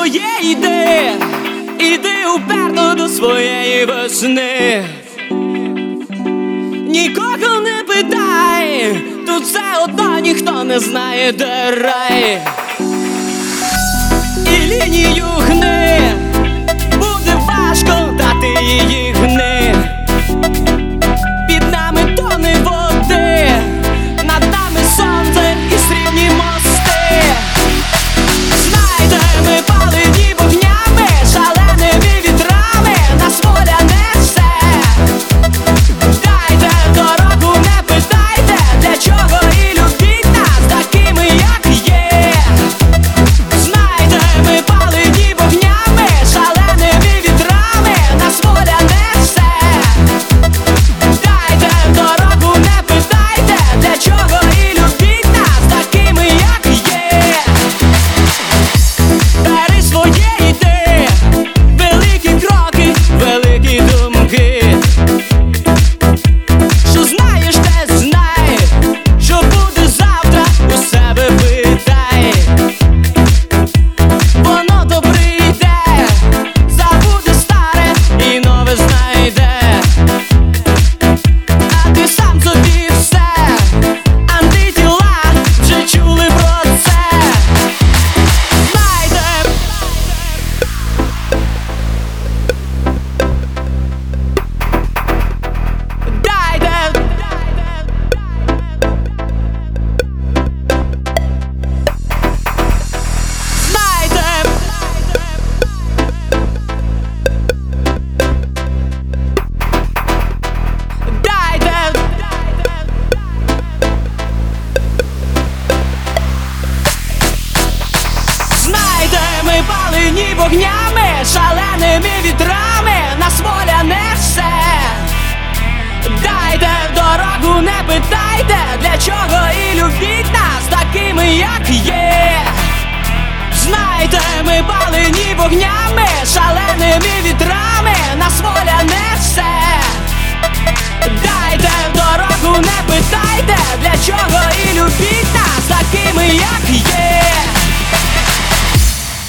своє йди, іди уперто до своєї весни. Нікого не питай, тут все одно ніхто не знає, де рай. І лінію гни, буде важко дати її гни. Під нами тони води, над нами сонце і срібні мости. Знайте, ми палені вогнями, шаленими вітрами, нас воля несе. Дайте дорогу, не питайте, для чого, і любіть нас такими, як є. Знайте, ми палені вогнями, шаленими вітрами, нас воля несе. Дайте дорогу, не питайте, для чого, і любіть нас такими, як є. Бери своє йди, великі кроки, великі думки. Що знаєш, те знай, що буде завтра, у себе питай. Воно то прийде, забуде старе і нове знайде. А ти сам собі все, антитіла вже чули про це. Знайте, дайте, знайте, дайте. Знайте, ми палені вогнями, шаленими вітрами, нас воля несе. Дайте дорогу, не питайте, для чого, і любіть нас такими, як є. Знайте, ми палені вогнями, шаленими вітрами, нас воля несе. Дайте